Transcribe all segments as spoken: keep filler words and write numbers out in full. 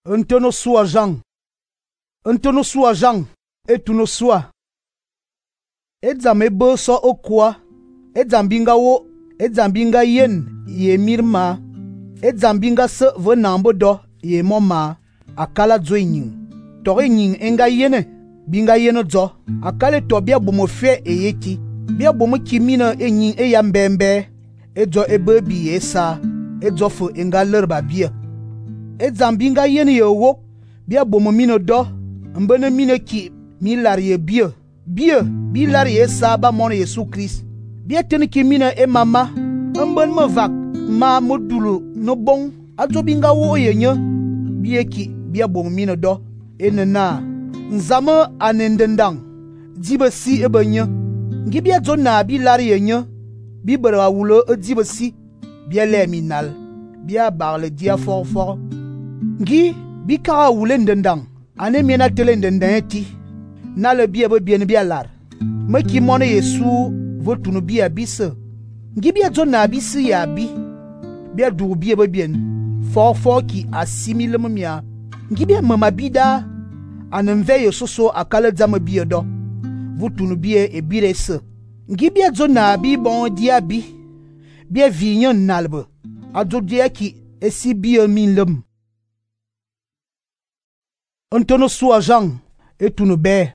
Ntono sua Jean. Ntono sua Jean. Etuno sua. Edzame be so okwa. Edzambinga wo. Edzambinga yen. Ye mirma. Edzambinga se ve nambo do. Ye moma. Akala dzo nyin. Tori nyin enga yene. Binga yene dzo. Akale to bia bomo fe e yeti. Bia bomo kimina e nyin e yambembe. Edzo ebe bi esa. Edzo fu enga lerba bia. Edzambinga yene ye wok. Bia bomo mino do. Mbene mine ki mi larie bia. Bia bi larie sa ba mon Yesu Christ. Bia tene ki mine e mama. Mben me vak ma modulu no bon. Adzo binga wo ye nye. Bia ki bia bomo mino do. Enena nzama anendendang. Dibe si ebe nye. Ngi bia dzo na bi larie nye. Bi bera wulo e dibe si. Bia le minal. Bia barle dia for for. Ngi bi kara wule ndendang. Ane miena tele ndendang ti. Na le bia be bien bia lar. Me ki mone Yesu votunu bia bise. Ngi bia dzo na bi si ya bi. Bia du bia be bien. For for ki asimile mia. Ngi bia mama bida. Anemve Yesoso akale dzama bia do. Votunu bia e bire se. Ngi bia dzo na bi bon dia bi. Bia vinyon nalbe. Adzo dia ki esi bia min lem. Ntono sua Jean etunu be.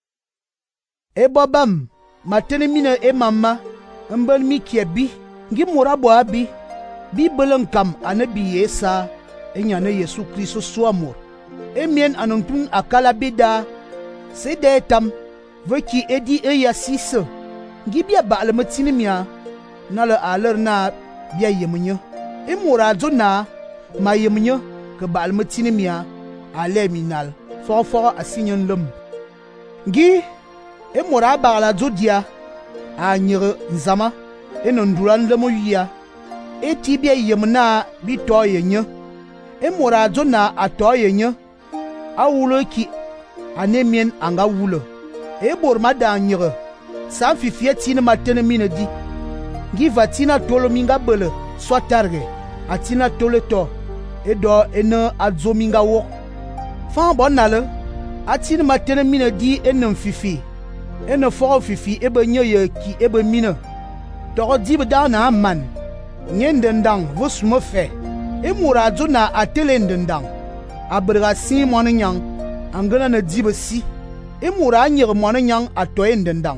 E bobam matene mine e mama mbel mi kiebi ngi murabo abi bi belen kam anabi yesa enyane Yesu Kristo so amor emien anontun akala bida se de tam veki edi e yasise ngi bia ba le matini mia na le aler na bia yemunyo e murazo na ma yemunyo ke ba le matini mia ale minal for for asinyon lum ngi e mora ba la zodia a nyere nzama e nonduran lemo yia e tibia yemna bi to yenye e mora zo na ato yenye a wulo ki anemien anga wulo e bor mada nyere sa fifie tine matene mine di ngi vatina tolo minga bele so targe atina tole to e do ene azo minga wo fan bonale atine matene mine di ene fifi ene fo fifi ebe nye ye ki ebe mine to dibe da na man nyendendang vosmo fe e murazo na atelendendang abrga si mon nyang angana na dibe si e mura nyer mon nyang atoyendendang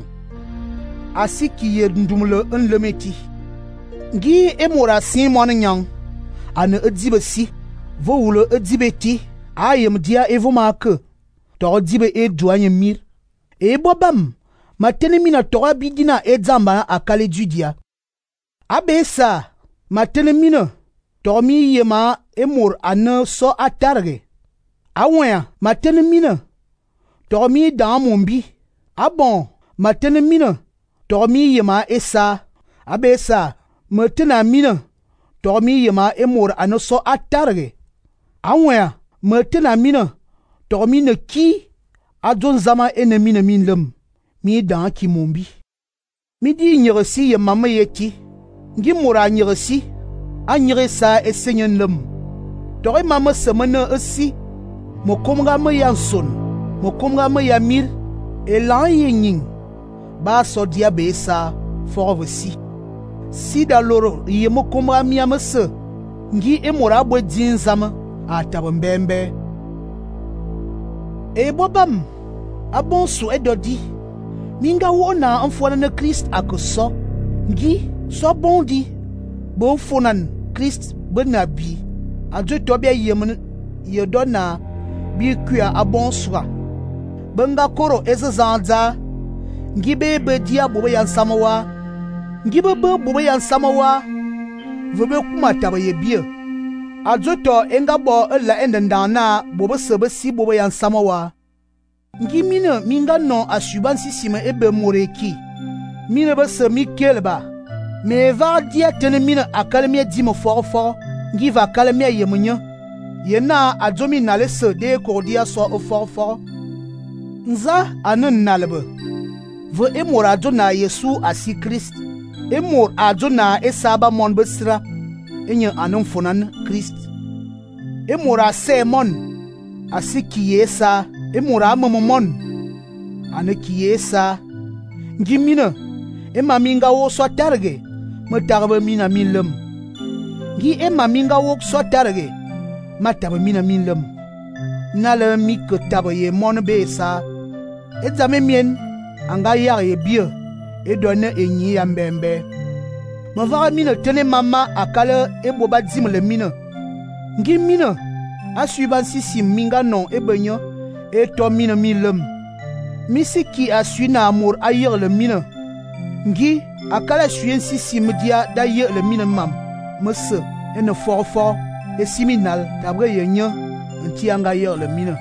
asiki ye ndumle enlemeti ngi e mura si mon nyang ana edibe si vo wulo edibeti ayem dia evuma ke to dibe e douanye mir e bobam matene mina toga bidina e dzamba akale judia abesa matene mina tomi yema emur ane so atarge awen matene mina tomi da mombi abon matene mina tomi yema esa abesa matena mina tomi yema emur ane so atarge awen matena mina tomi ne ki adon zama enemi na min lem mi dan ki mombi mi di nyeresi ye mama yeti ngi mura nyeresi a nyeresa esenyen lem tori mama semana esi mo komga me yanson mo komga me yamir elan yenying ba so dia besa forvesi si da loro ye mo komga mi amese ngi e mura bo din zama atabembembe e bobam abonso edodi minga wona anfona na Christ akoso ngi so bondi bo fonan Christ benabi adjo tobia yemen yedona bi kwa abonso benga koro ezazanza ngi bebe dia bobo yan samawa ngi bebe bobo yan samawa vobe kuma tabaye bie adjo to enga bo ela endandana bobo sebe si bobo yan samawa ngi mine minga no asuban sisime ebe moreki mine ba se mikelba me va dia tene mine akalmia dimo for for ngi va kalmia yemunya yena ajomi nale se de kordia so o for for nza anen nalbe vo emora na Yesu asi Christ emor ajona esaba mon besra enye anen fonan Christ emora semon asi kiyesa e mura momon ane kiyesa ngi mina e maminga wo so targe ma tarba mina milum ngi e maminga wo so targe ma tarba mina milum nala mi ko tabo ye mon be sa e zame mien anga ya ye bio e donne e nyi ya mbembe ma va mina tene mama akala e boba dim le mina ngi mina asuiban sisi minga non e benyo e to mina milum misi ki asui na amour ayer le mina ngi akala suyen sisi media da yer le mina mam mese e ne fort fort e siminal tabre yenyo nti anga yer le mina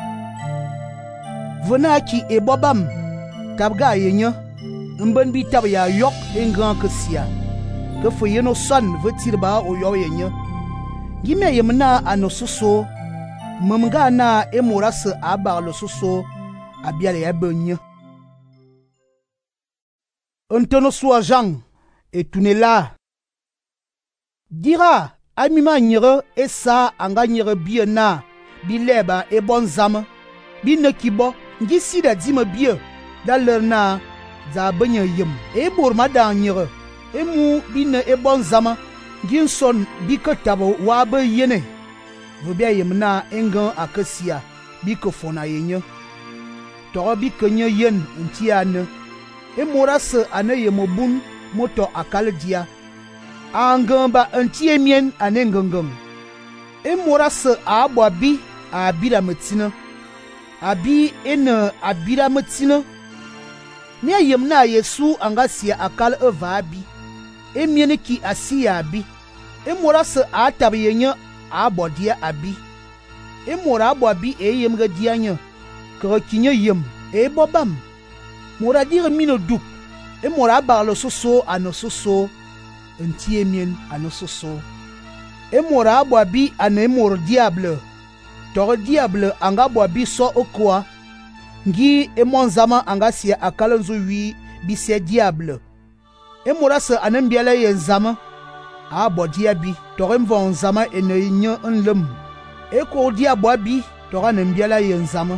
vena ki e bobam tabga yenyo mben bi tab ya yok e grand que sia que fo yeno son vetir ba o yo yenyo gime yemna anososo mamga na e morase abar lo soso abiale ya benye ontono so Jean et tunela dira amima nyere e sa anga nyere biena bileba e bon zama bi nekibo ngi sida dima bie dalerna za benye yem e borma da nyere e mu bi ne e bon zama ngi son bi ko tabo wa be yene vobia yemna engan akasia bi ko fona yenye to bi kenye yen ntiane e morase ane yemobun moto akaldia angamba ntie mien ane ngangam e morase abwa bi abira metina abi ene abira metina ne yemna yesu angasia akal eva bi e miene ki asia bi e morase atab yenye abodia abi e mora abwa bi e yemga dianya ko kinye yem e bobam mora dire mino duk e mora barlo soso ano soso ntie mien ano soso e mora abwa bi ane mor diable to diable anga bwa bi so okwa ngi e monzama anga sia akalonzo wi bi se diable e mora se anembiala yenzama abo diabi to mvon zama ene nyo nlem e ko diabo bi to anembiala yenzama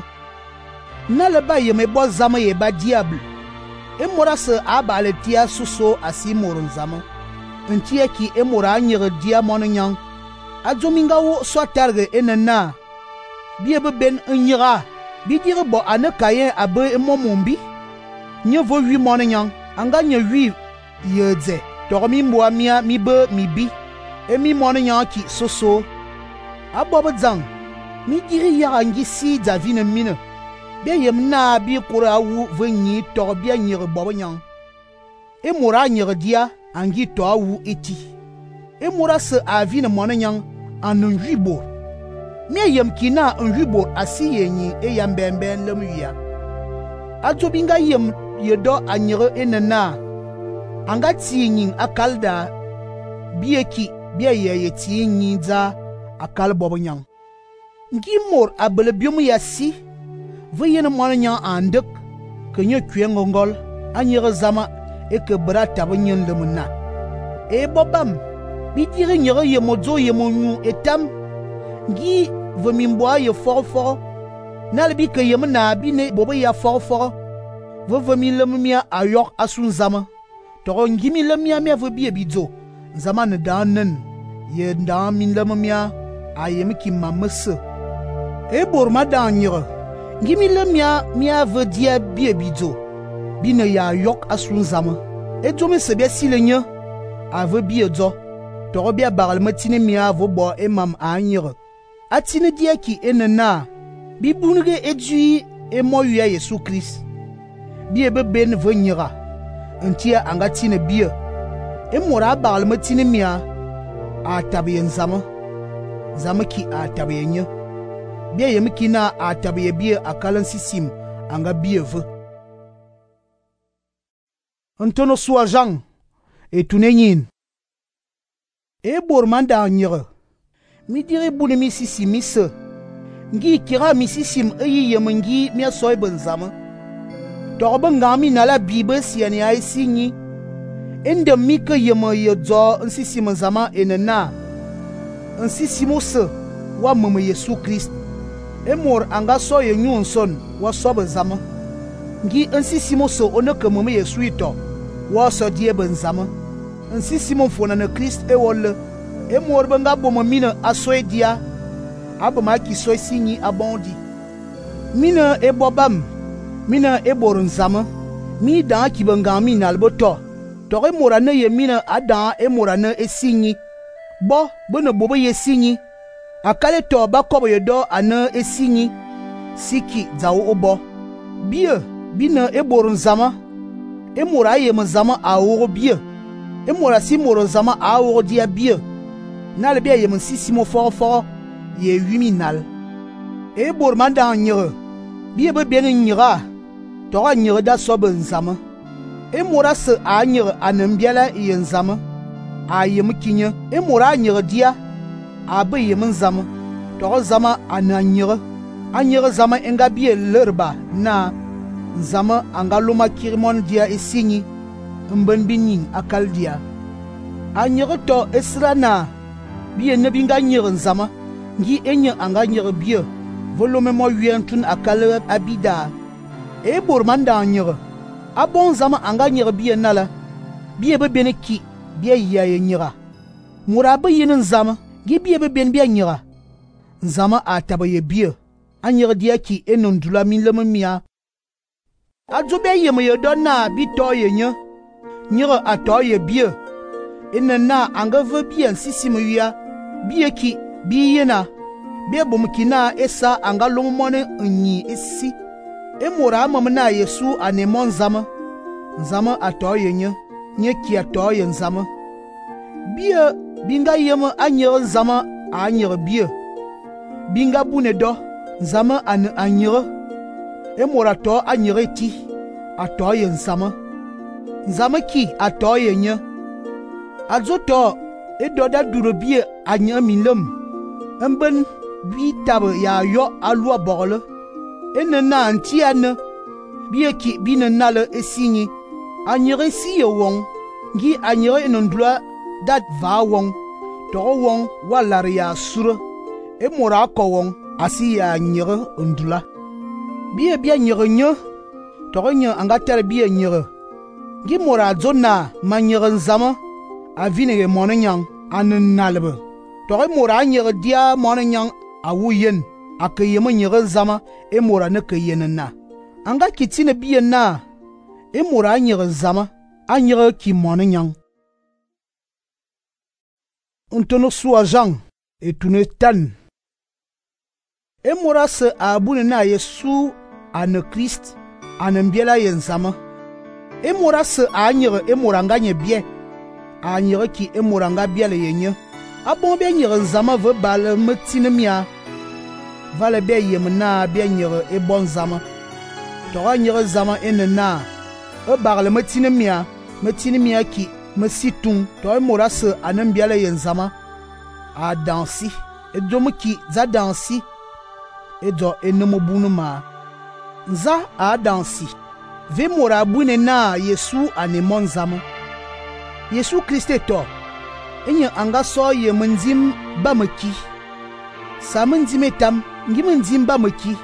nala ba yeme bo zama ye ba diable e mora se abale tia soso asi morun zama ntie ki e mora nyere dia monnyang ajominga wo so targe enena biebe ben nyira bi dire bo ane kayen abe e momombi nye vo wi monnyang anga nye wi yedze to mi mboa mia mi be mi bi e mi monnyang ki soso abobo zang mi dire ya ngi si davine mine be yem na bi kura wu venyi to bia nyere bobo nyang e mora nyere dia angi to wu eti e mora se avine monnyang anu wibo me yem kina nwibor asi yenyi e yambembe lemwiya ajobinga yem yedo anyere enena anga tinyin akalda bieki biye ye tinyin za akal bobonyang ngi mor abele biom yasi veyene monnya andek kenye kwengongol anyere zama e ke brata bonyen lemna e bobam bidire nyere yemozo yemonyu etam ngi vemimboa ye fort fort nalbi ke yemna bine bobo ya fort fort vo vemilemia ayok asun zama to ngimi lemia me vo bie bidzo zaman danen ye nda min lemia ayem ki mamese e borma danyere ngimi lemia mia vo dia bie bidzo bine ya ayok asun zama e jome sebe silenya avo bie dzo to bia baral matine mia vo bo e mam anyere atine dia ki enena bi bunge edui e moya Yesu Christ bi ebe ben vonyira ntia anga tine bie e mora baral matine mia a tabiyen zama zama ki a tabiyenye bia yem ki na a tabiye bie akalan sisim anga bie ve Antono so Jean et tunenyin e bormanda nyere mi dire bune mi sisi mise ngi kira mi sisim eyi yemengi mi asoy benzama torba ngami na la bibe siani ay sinyi ende mi ke yemo yedzo nsisim zama enena nsisimo se wa mama Yesu Christ Emor anga so ye nyun son wa sobe zama. Ngi ensi simo so ono ke meme Yesu ito wa so die ben zama. Ensi simo fona na Christ e wolle. Emor benga bomo mina asoe dia. Abama ki so sinyi abondi. Mina e bobam. Mina e borun zama. Mi dan ki benga mi nalboto. Tore morane ye mina adan e morane e sinyi. Bo bono bobo ye sinyi. Akale to ba kobo ye do ane e sinyi. Siki zawo obo. Bie bina e borun zama. E mora ye zama a oro bie. E mora si moro zama a oro dia bie. Nal bia ye si simo fort fort ye huit nal. E bor manda nyere. Bie be bien nyera. Tora nyere da sobe nzama. E mora se a nyere anembiala ye nzama. A ye mkinye. E mora nyere dia. A be ye nzama. Tora zama ana nyere. A nyere zama enga bie lerba na nzama anga loma kirimon dia e sinyi. Mben binin akal dia. A nyere to esra na. Bie ne binga nyere nzama. Ngi enye anga nyere bie. Volume mo yuentun akal abida. E bormanda nyere. Abon zama anga nyere bie nala. Bie be bene ki. Bie ya ye nyera. Murabe yen nzama. Gi bie be ben bie nyera. Nzama a taba ye bie. A nyere dia ki enondula min leme mia. A zobe ye me ye donna bi to ye nye. Nyere a to ye bie. Ene na anga ve bie nsisi me wia. Bie ki bi yena. Bie bomkina esa anga lomone nyi esi. E mora mamna Yesu anemon zama. Nzama ato ye nye. Nye ki ato ye nzama. Bie binga yeme anyere nzama anyere bie. Binga bune do. Nzama ane anyere. E mora to anyere ti. Ato ye nzama. Nzama ki ato ye nye. Azoto e doda duro bie anye minlem. Mben bi tabe ya yo alua borle. Ene na anti ane. Bie ki bine nale esinyi. Anyere si ye wong. Ngi anyere enondula dat va wong. Toro wong walare ya sure. E mora ko wong. Asi ya anyere ondula. Bie bia nyere nye. Toro nye angatere bie nyere. Ngi mora zona ma nyere nzama. Avine mone nyang ane nalbe. Tore mora nyere dia mone nyang awu yen. Ake yeme nyere zama e mora ne ke yen na. Anga kitine bie na. E mora nyere zama. A nyere ki mone nyang. Untono suwa jang. E tune tan. E mora se abune na Yesu ane Christ. Ane mbiela yen zama. E mora se a nyere e mora nga nye bie. A nyere ki e mora nga biele yenye. Abon bie nyere zama ve bale metine mia. Vale bie yem na bie nyere e bon zama. Tora nyere zama ene na. E barle metine mia. Metine mia ki me situng. Tora mora se anem biele yen zama. A dansi. E domo ki za dansi. E do enemo bunu ma. Nza a dansi. Ve mora bune na Yesu anemon zama. Yesu Christe to. Enye anga so ye menzim ba meki. Sa menzim etam. Ngi menzim ba meki.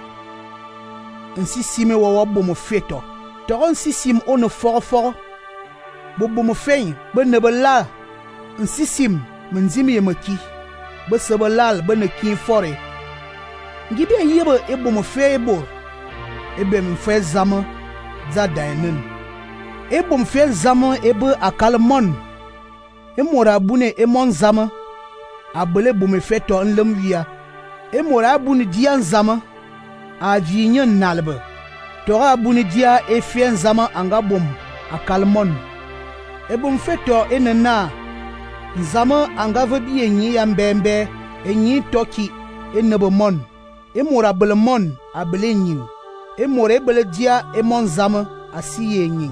Nsi sime wawa bomo feto. Toron si sim ono foro foro. Bo bomo fein. Be nebe la. Nsi sim menzim ye meki. Be sebe lal be ne kin fore. Ngi be yebe e bomo fe ebo. Ebe mfe zama. Za dainen. E bom fe zama ebe akal mon. E mora bune e mon zama. Abele bom fe to nlem wia. E mora bune dia zama. A vinyen nalbe. Tora bune dia e fien zama anga bom akal mon. E bom fe to enena. Zama anga vebi enyi ya mbembe. Enyi toki e nebo mon. E mora bele mon abele nyi. E mora bele dia e mon zama asiye nyi.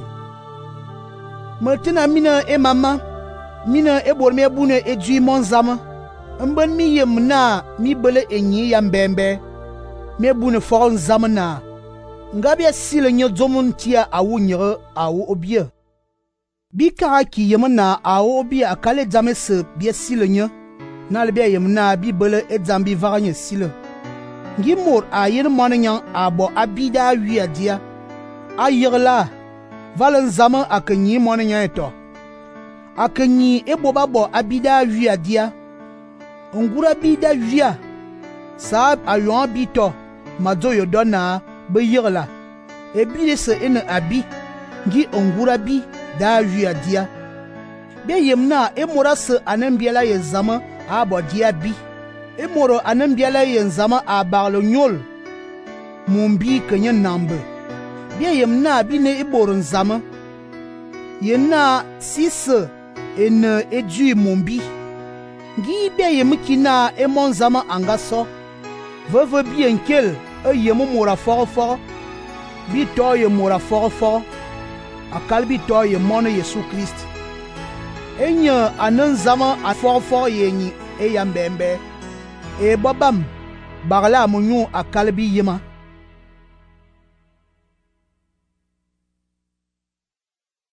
Mertina mina e mama. Mina e borme bune e dwi mon zama. Mben mi yem na mi bele enyi ya mbembe. Me bune foron zama na. Ngabia sile nye zomun tia awu nyere awu obie. Bi kara ki yem na awu obie akale zame se bie sile nye. Na le bia yem na bi bele e zambi varanye sile. ngi mor a yen mon nyan a bo abida wi adia a yigla valen zaman akenyi mon nyan eto akenyi ebo ba bo abida wi adia ngura bida wia sa ayon bito mazo yodona be yigla e bi se ene abi ngi ngura bi da wi adia be yemna e mora se anambiela ye zaman a bo dia bi e moro anambiela ye zama a barlo nyol mumbi kenye nambe be yemna bi ne e boron zama yena sise ene edu mumbi ngi be yemkina e mon zama angaso veve bi enkel e yemu mora foro foro bi to ye mora foro foro akal bi to ye mon Yesu Christ enya anan zama a foro foro yenyi e yambembe e babam bagla munyu akal bi yema